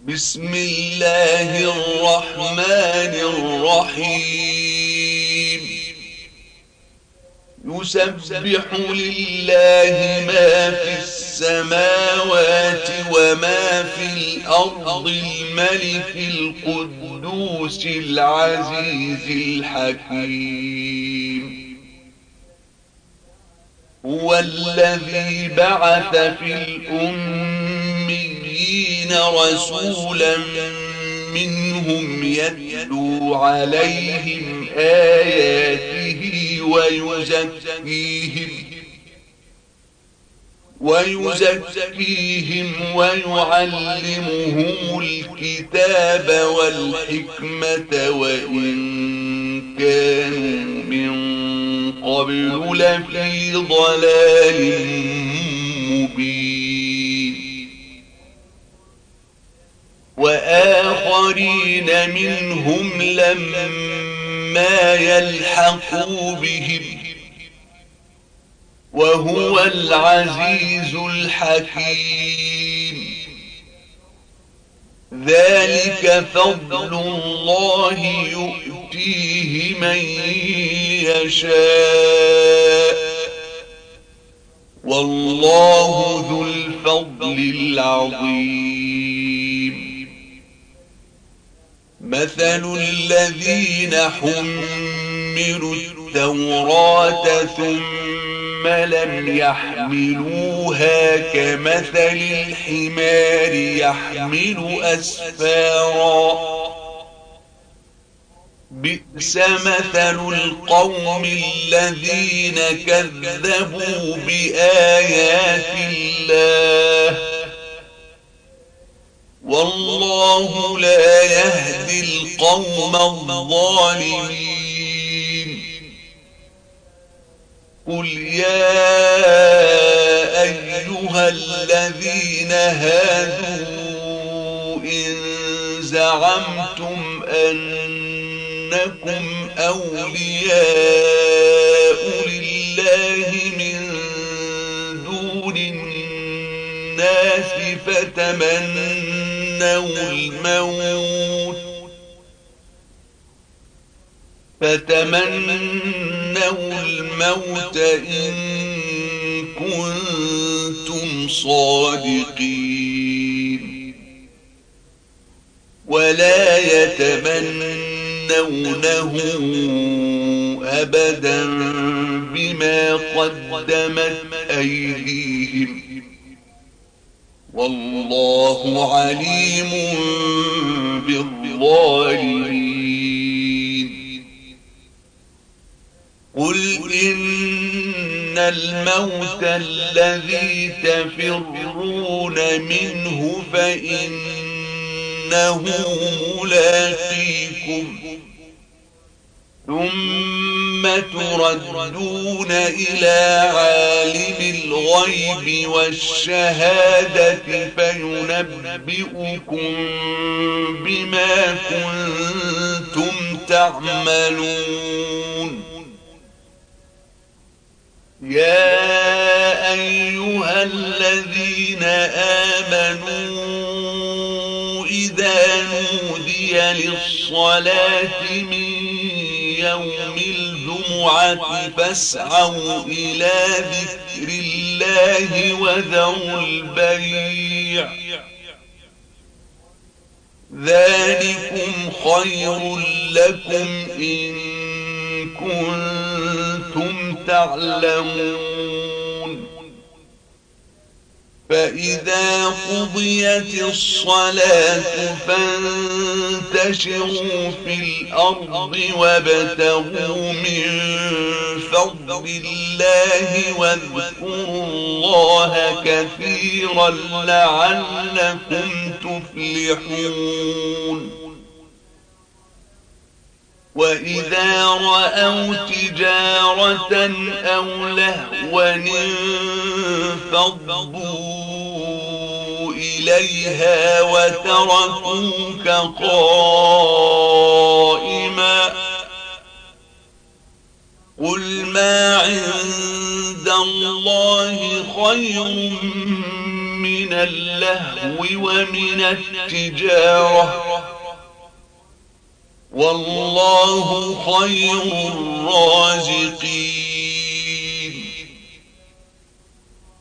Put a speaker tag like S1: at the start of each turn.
S1: بسم الله الرحمن الرحيم. يسبح لله ما في السماوات وما في الأرض الملك القدوس العزيز الحكيم. هو الذي بعث في الأميين رسولا منهم يتلو عليهم آياته ويزكيهم ويعلمهم الكتاب والحكمة وإن كانوا من قبل لفي ضلال مبين. وآخرين منهم لما يلحقوا بهم وهو العزيز الحكيم. ذلك فضل الله يؤتيه من يشاء والله ذو الفضل العظيم. مثل الذين حملوا التوراة ثم لم يحملوها كمثل الحمار يحمل أسفارا. بئس مثل القوم الذين كذبوا بآيات الله والله لا يهدي القوم الظالمين. قل يا أيها الذين هادوا إن زعمتم أنكم أولياء لله من دون الناس فتمنوا الموت إن كنتم صادقين ولا يتمنونه أبدا بما قدمت أيديهم والله عليم بالظالمين. قل إن الموت الذي تفرون منه فإنه ملاقيكم ثم تردون إلى عالم الغيب والشهادة فينبئكم بما كنتم تعملون. يا أيها الذين آمنوا إذا نودي للصلاة من يوم الجمعة فاسعوا إلى ذكر الله وذروا البيع ذلكم خير لكم إن كنتم تعلمون. فإذا قضيت الصلاة فانتشروا في الأرض وابتغوا من فضل الله واذكروا الله كثيرا لعلكم تفلحون. وإذا رأوا تجارة أو لهوا انفضوا إليها وتركوك قائما. قل ما عند الله خير من اللهو ومن التجارة والله خير الرازقين